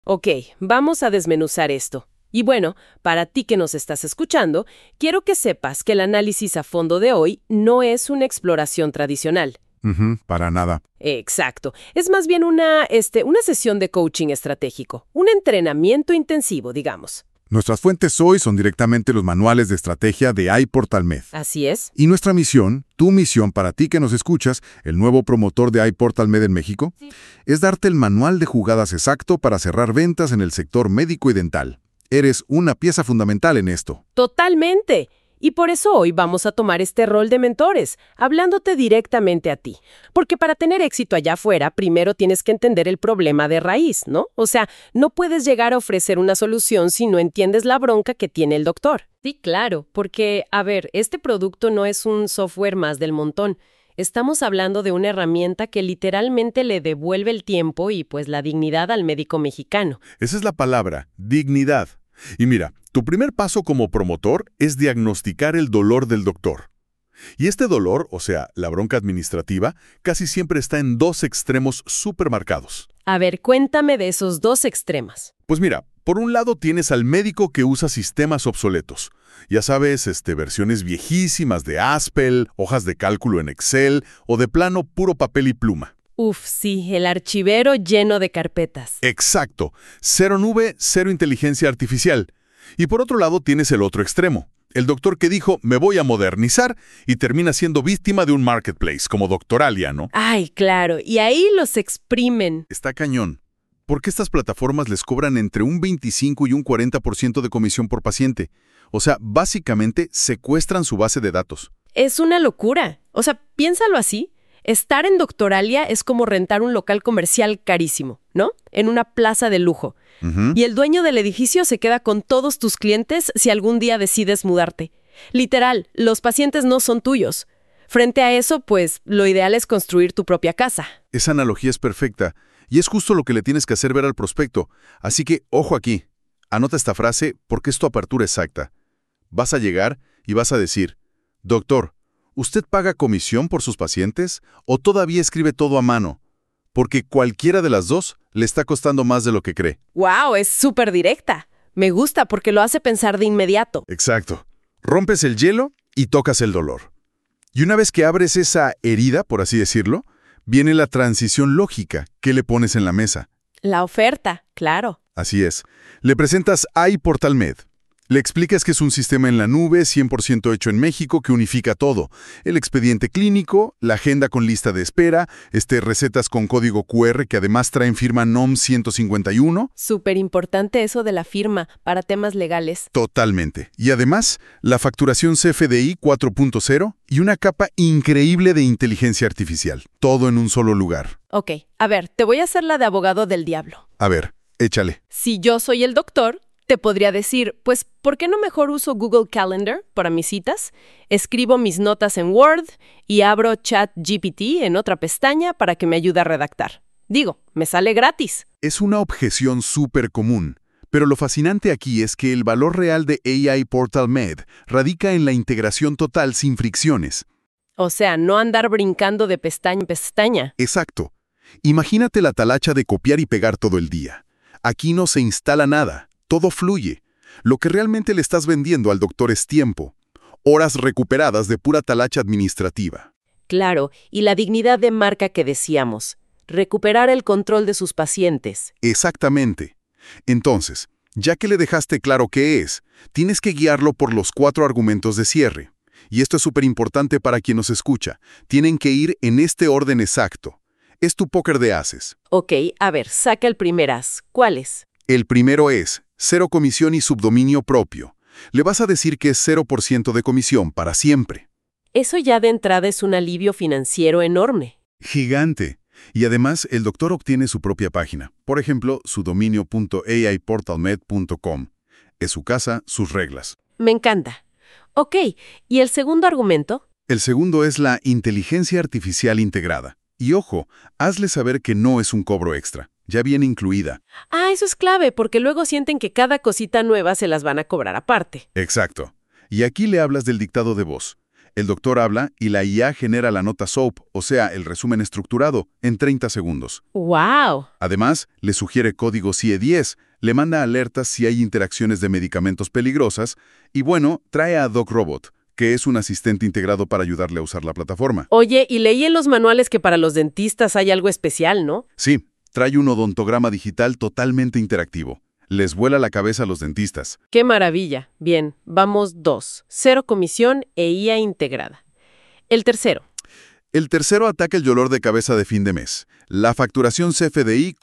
Ok, vamos a desmenuzar esto. Y bueno, para ti que nos estás escuchando, quiero que sepas que el análisis a fondo de hoy no es una exploración tradicional. Para nada. Exacto. Es más bien una sesión de coaching estratégico, un entrenamiento intensivo, digamos. Nuestras fuentes hoy son directamente los manuales de estrategia de iPortalMed. Así es. Y nuestra misión, tu misión para ti que nos escuchas, el nuevo promotor de iPortalMed en México, es darte el manual de jugadas exacto para cerrar ventas en el sector médico y dental. Eres una pieza fundamental en esto. Totalmente. Y por eso hoy vamos a tomar este rol de mentores, hablándote directamente a ti. Porque para tener éxito allá afuera, primero tienes que entender el problema de raíz, ¿no? O sea, no puedes llegar a ofrecer una solución si no entiendes la bronca que tiene el doctor. Sí, claro, porque, a ver, este producto no es un software más del montón. Estamos hablando de una herramienta que literalmente le devuelve el tiempo y pues la dignidad al médico mexicano. Esa es la palabra, dignidad. Y mira, tu primer paso como promotor es diagnosticar el dolor del doctor. Y este dolor, o sea, la bronca administrativa, casi siempre está en dos extremos súper marcados. A ver, cuéntame de esos dos extremos. Pues mira, por un lado tienes al médico que usa sistemas obsoletos. Ya sabes, versiones viejísimas de Aspel, hojas de cálculo en Excel o de plano puro papel y pluma. Uf, sí, el archivero lleno de carpetas. Exacto. Cero nube, cero inteligencia artificial. Y por otro lado tienes el otro extremo. El doctor que dijo, me voy a modernizar, y termina siendo víctima de un marketplace, como Doctoralia, ¿no? Ay, claro, y ahí los exprimen. Está cañón. Porque estas plataformas les cobran entre un 25 y un 40% de comisión por paciente. O sea, básicamente secuestran su base de datos. Es una locura. O sea, piénsalo así. Estar en Doctoralia es como rentar un local comercial carísimo, ¿no? En una plaza de lujo. Y el dueño del edificio se queda con todos tus clientes si algún día decides mudarte. Literal, los pacientes no son tuyos. Frente a eso, pues, lo ideal es construir tu propia casa. Esa analogía es perfecta, y es justo lo que le tienes que hacer ver al prospecto. Así que, ojo aquí, anota esta frase porque es tu apertura exacta. Vas a llegar y vas a decir, doctor, ¿usted paga comisión por sus pacientes o todavía escribe todo a mano? Porque cualquiera de las dos le está costando más de lo que cree. ¡Wow! Es súper directa. Me gusta porque lo hace pensar de inmediato. Exacto. Rompes el hielo y tocas el dolor. Y una vez que abres esa herida, por así decirlo, viene la transición lógica que le pones en la mesa. La oferta, claro. Así es. Le presentas iPortalMed. Le explicas que es un sistema en la nube 100% hecho en México que unifica todo. El expediente clínico, la agenda con lista de espera, recetas con código QR que además traen firma NOM 151. Súper importante eso de la firma para temas legales. Totalmente. Y además, la facturación CFDI 4.0 y una capa increíble de inteligencia artificial. Todo en un solo lugar. Ok, a ver, te voy a hacer la de abogado del diablo. A ver, échale. Si yo soy el doctor, te podría decir, pues, ¿por qué no mejor uso Google Calendar para mis citas? Escribo mis notas en Word y abro ChatGPT en otra pestaña para que me ayude a redactar. Digo, me sale gratis. Es una objeción súper común, pero lo fascinante aquí es que el valor real de iPortalMed radica en la integración total sin fricciones. O sea, no andar brincando de pestaña en pestaña. Exacto. Imagínate la talacha de copiar y pegar todo el día. Aquí no se instala nada. Todo fluye. Lo que realmente le estás vendiendo al doctor es tiempo. Horas recuperadas de pura talacha administrativa. Claro, y la dignidad de marca que decíamos. Recuperar el control de sus pacientes. Exactamente. Entonces, ya que le dejaste claro qué es, tienes que guiarlo por los 4 argumentos de cierre. Y esto es súper importante para quien nos escucha. Tienen que ir en este orden exacto. Es tu póker de ases. Ok, a ver, saca el primer as. ¿Cuál es? El primero es 0 comisión y subdominio propio. Le vas a decir que es 0% de comisión para siempre. Eso ya de entrada es un alivio financiero enorme. Gigante. Y además, el doctor obtiene su propia página. Por ejemplo, su dominio.aiportalmed.com. Es su casa, sus reglas. Me encanta. Ok, ¿y el segundo argumento? El segundo es la inteligencia artificial integrada. Y ojo, hazle saber que no es un cobro extra. Ya viene incluida. Ah, eso es clave, porque luego sienten que cada cosita nueva se las van a cobrar aparte. Exacto. Y aquí le hablas del dictado de voz. El doctor habla y la IA genera la nota SOAP, o sea, el resumen estructurado, en 30 segundos. ¡Wow! Además, le sugiere código CIE-10, le manda alertas si hay interacciones de medicamentos peligrosas y, bueno, trae a DocRobot, que es un asistente integrado para ayudarle a usar la plataforma. Oye, y leí en los manuales que para los dentistas hay algo especial, ¿no? Sí, trae un odontograma digital totalmente interactivo. Les vuela la cabeza a los dentistas. ¡Qué maravilla! Bien, vamos 2. 0 comisión e IA integrada. El tercero. El tercero ataca el dolor de cabeza de fin de mes. La facturación CFDI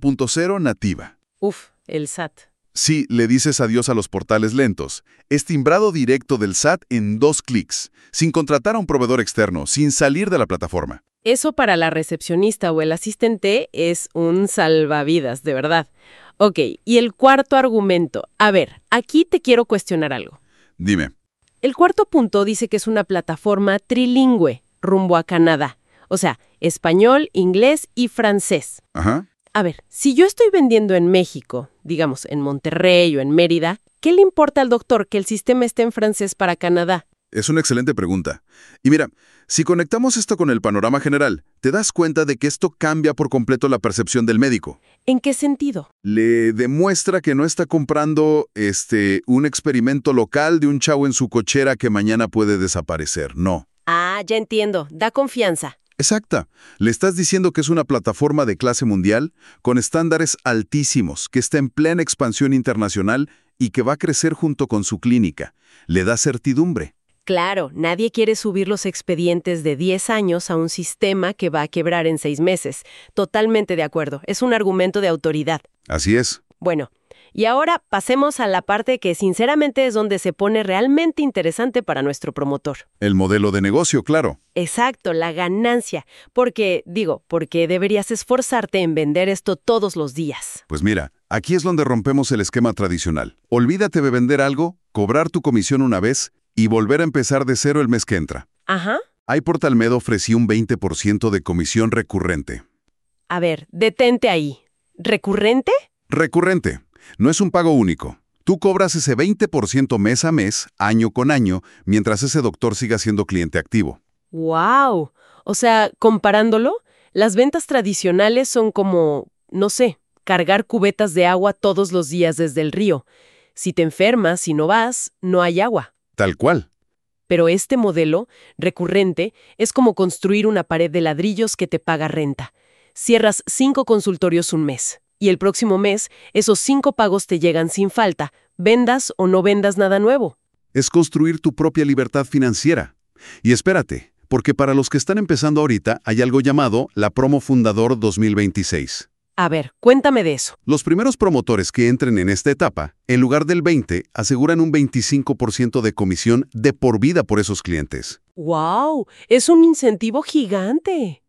4.0 nativa. Uf, el SAT. Sí, le dices adiós a los portales lentos. Es timbrado directo del SAT en 2 clics, sin contratar a un proveedor externo, sin salir de la plataforma. Eso para la recepcionista o el asistente es un salvavidas, de verdad. Ok, y el cuarto argumento. A ver, aquí te quiero cuestionar algo. Dime. El cuarto punto dice que es una plataforma trilingüe, rumbo a Canadá. O sea, español, inglés y francés. Ajá. A ver, si yo estoy vendiendo en México, digamos en Monterrey o en Mérida, ¿qué le importa al doctor que el sistema esté en francés para Canadá? Es una excelente pregunta. Y mira, si conectamos esto con el panorama general, te das cuenta de que esto cambia por completo la percepción del médico. ¿En qué sentido? Le demuestra que no está comprando un experimento local de un chavo en su cochera que mañana puede desaparecer. No. Ah, ya entiendo. Da confianza. Exacta. Le estás diciendo que es una plataforma de clase mundial, con estándares altísimos, que está en plena expansión internacional y que va a crecer junto con su clínica. Le da certidumbre. Claro, nadie quiere subir los expedientes de 10 años a un sistema que va a quebrar en 6 meses. Totalmente de acuerdo. Es un argumento de autoridad. Así es. Bueno, y ahora pasemos a la parte que sinceramente es donde se pone realmente interesante para nuestro promotor. El modelo de negocio, claro. Exacto, la ganancia. Porque deberías esforzarte en vender esto todos los días. Pues mira, aquí es donde rompemos el esquema tradicional. Olvídate de vender algo, cobrar tu comisión una vez y volver a empezar de cero el mes que entra. Ajá. iPortalmed ofreció un 20% de comisión recurrente. A ver, detente ahí. ¿Recurrente? Recurrente. No es un pago único. Tú cobras ese 20% mes a mes, año con año, mientras ese doctor siga siendo cliente activo. ¡Wow! O sea, comparándolo, las ventas tradicionales son como, no sé, cargar cubetas de agua todos los días desde el río. Si te enfermas y no vas, no hay agua. Tal cual. Pero este modelo, recurrente, es como construir una pared de ladrillos que te paga renta. Cierras 5 consultorios un mes. Y el próximo mes, esos 5 pagos te llegan sin falta, vendas o no vendas nada nuevo. Es construir tu propia libertad financiera. Y espérate, porque para los que están empezando ahorita hay algo llamado la Promo Fundador 2026. A ver, cuéntame de eso. Los primeros promotores que entren en esta etapa, en lugar del 20, aseguran un 25% de comisión de por vida por esos clientes. ¡Wow! Es un incentivo gigante.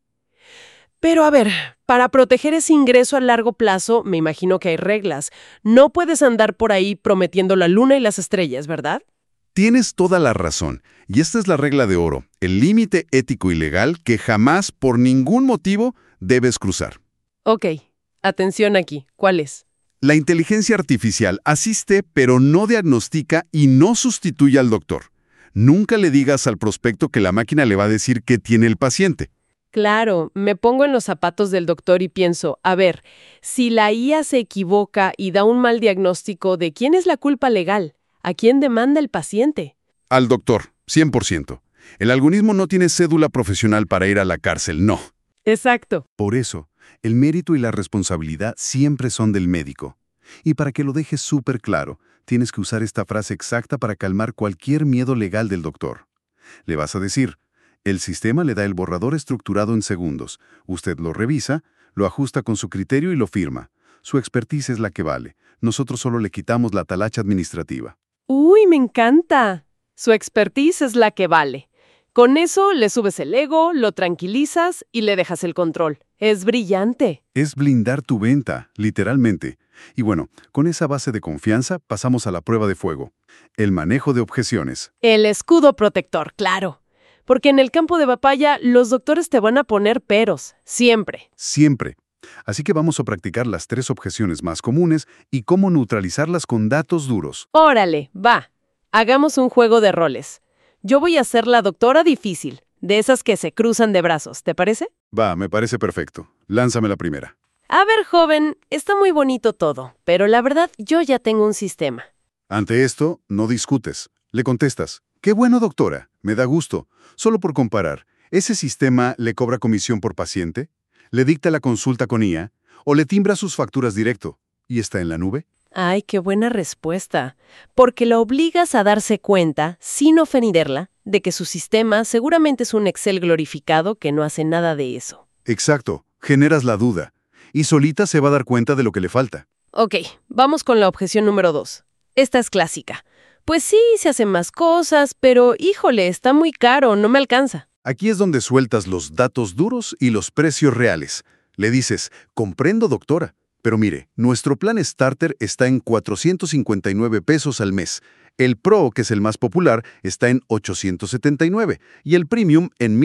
Pero a ver, para proteger ese ingreso a largo plazo, me imagino que hay reglas. No puedes andar por ahí prometiendo la luna y las estrellas, ¿verdad? Tienes toda la razón. Y esta es la regla de oro, el límite ético y legal que jamás, por ningún motivo, debes cruzar. Ok, atención aquí. ¿Cuál es? La inteligencia artificial asiste, pero no diagnostica y no sustituye al doctor. Nunca le digas al prospecto que la máquina le va a decir qué tiene el paciente. Claro, me pongo en los zapatos del doctor y pienso, a ver, si la IA se equivoca y da un mal diagnóstico, ¿de quién es la culpa legal? ¿A quién demanda el paciente? Al doctor, 100%. El algoritmo no tiene cédula profesional para ir a la cárcel, no. Exacto. Por eso, el mérito y la responsabilidad siempre son del médico. Y para que lo dejes súper claro, tienes que usar esta frase exacta para calmar cualquier miedo legal del doctor. Le vas a decir: el sistema le da el borrador estructurado en segundos. Usted lo revisa, lo ajusta con su criterio y lo firma. Su expertise es la que vale. Nosotros solo le quitamos la talacha administrativa. ¡Uy, me encanta! Su expertise es la que vale. Con eso le subes el ego, lo tranquilizas y le dejas el control. Es brillante. Es blindar tu venta, literalmente. Y bueno, con esa base de confianza pasamos a la prueba de fuego. El manejo de objeciones. El escudo protector, claro. Porque en el campo de batalla los doctores te van a poner peros, siempre. Siempre. Así que vamos a practicar las 3 objeciones más comunes y cómo neutralizarlas con datos duros. Órale, va. Hagamos un juego de roles. Yo voy a ser la doctora difícil, de esas que se cruzan de brazos, ¿te parece? Va, me parece perfecto. Lánzame la primera. A ver, joven, está muy bonito todo, pero la verdad yo ya tengo un sistema. Ante esto, no discutes. Le contestas, qué bueno, doctora, me da gusto. Solo por comparar, ¿ese sistema le cobra comisión por paciente? ¿Le dicta la consulta con IA? ¿O le timbra sus facturas directo? ¿Y está en la nube? Ay, qué buena respuesta. Porque la obligas a darse cuenta, sin ofenderla, de que su sistema seguramente es un Excel glorificado que no hace nada de eso. Exacto, generas la duda. Y solita se va a dar cuenta de lo que le falta. Ok, vamos con la objeción número 2. Esta es clásica. Pues sí, se hacen más cosas, pero híjole, está muy caro, no me alcanza. Aquí es donde sueltas los datos duros y los precios reales. Le dices, comprendo, doctora, pero mire, nuestro plan Starter está en 459 pesos al mes. El Pro, que es el más popular, está en 879 y el Premium en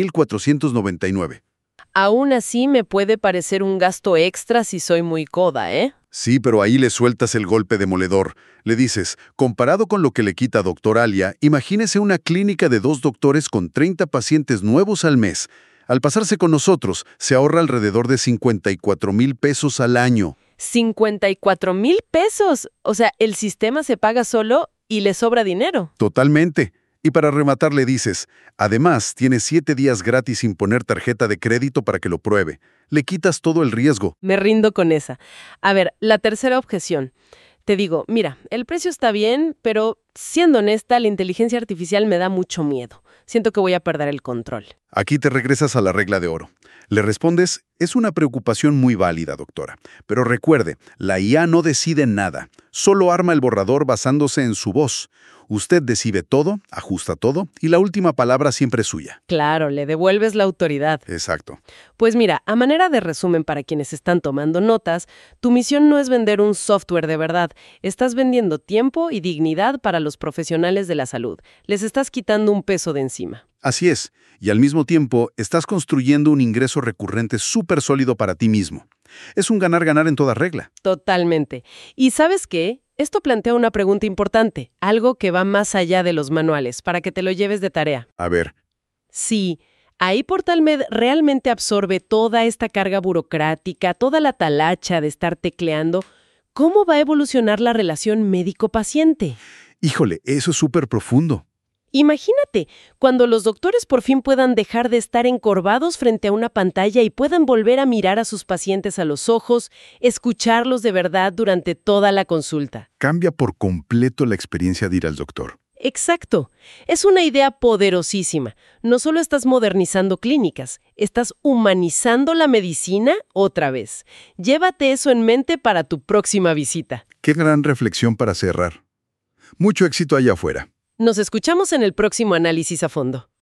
1499. Aún así me puede parecer un gasto extra si soy muy coda, ¿eh? Sí, pero ahí le sueltas el golpe demoledor. Le dices, comparado con lo que le quita Dr. Alia, imagínese una clínica de 2 doctores con 30 pacientes nuevos al mes. Al pasarse con nosotros, se ahorra alrededor de 54,000 pesos al año. $54,000 pesos. O sea, el sistema se paga solo y le sobra dinero. Totalmente. Y para rematar le dices, además, tienes 7 días gratis sin poner tarjeta de crédito para que lo pruebe. Le quitas todo el riesgo. Me rindo con esa. A ver, la tercera objeción. Te digo, mira, el precio está bien, pero siendo honesta, la inteligencia artificial me da mucho miedo. Siento que voy a perder el control. Aquí te regresas a la regla de oro. Le respondes, es una preocupación muy válida, doctora. Pero recuerde, la IA no decide nada. Solo arma el borrador basándose en su voz. Usted decide todo, ajusta todo, y la última palabra siempre es suya. Claro, le devuelves la autoridad. Exacto. Pues mira, a manera de resumen para quienes están tomando notas, tu misión no es vender un software de verdad. Estás vendiendo tiempo y dignidad para los profesionales de la salud. Les estás quitando un peso de encima. Así es. Y al mismo tiempo, estás construyendo un ingreso recurrente súper sólido para ti mismo. Es un ganar-ganar en toda regla. Totalmente. ¿Y sabes qué? Esto plantea una pregunta importante, algo que va más allá de los manuales, para que te lo lleves de tarea. A ver, Sí, ahí Portalmed realmente absorbe toda esta carga burocrática, toda la talacha de estar tecleando. ¿Cómo va a evolucionar la relación médico-paciente? híjole, eso es súper profundo. Imagínate, cuando los doctores por fin puedan dejar de estar encorvados frente a una pantalla y puedan volver a mirar a sus pacientes a los ojos, escucharlos de verdad durante toda la consulta. Cambia por completo la experiencia de ir al doctor. Exacto. Es una idea poderosísima. No solo estás modernizando clínicas, estás humanizando la medicina otra vez. Llévate eso en mente para tu próxima visita. Qué gran reflexión para cerrar. Mucho éxito allá afuera. Nos escuchamos en el próximo análisis a fondo.